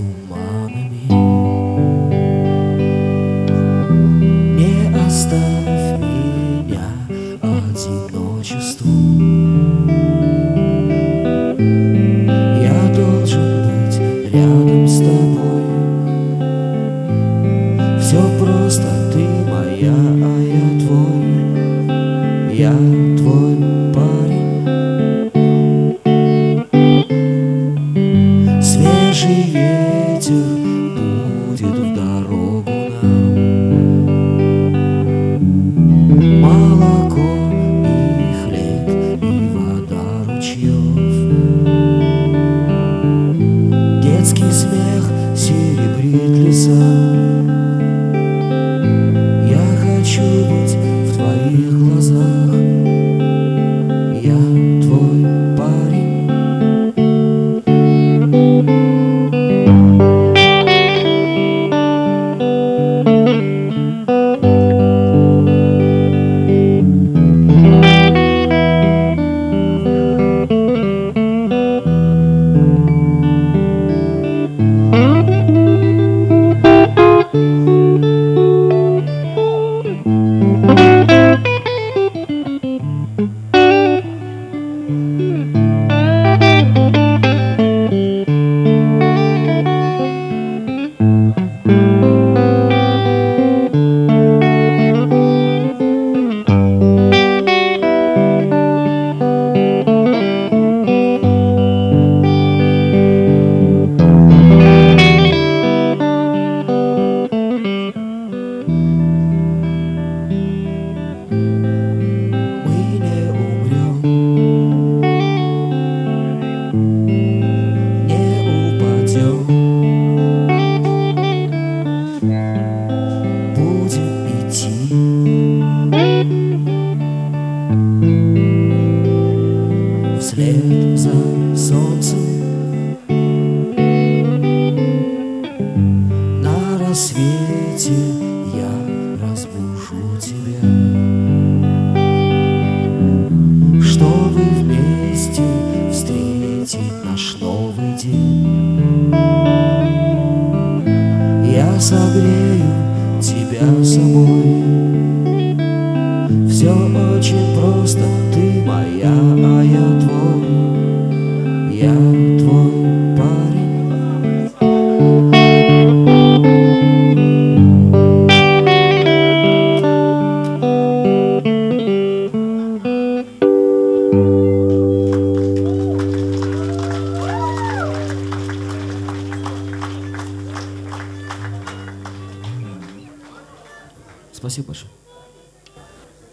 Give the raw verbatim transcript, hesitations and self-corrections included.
туманами. Не оставь меня одиночеству. Я должен быть рядом с тобой. Все просто, ты моя, а я твой. Я твой парень. Свежий ветер будет в дорогу нам. Молоко и хлеб, и вода ручьев. Детский смех серебрит леса. Я хочу быть в твоих глазах. Я твой парень. Вслед за солнцем на рассвете я разбужу тебя, чтобы вместе встретить наш новый день. Я согрею тебя собой. Все очень просто, ты моя, а я твой. Я твой парень. Спасибо большое.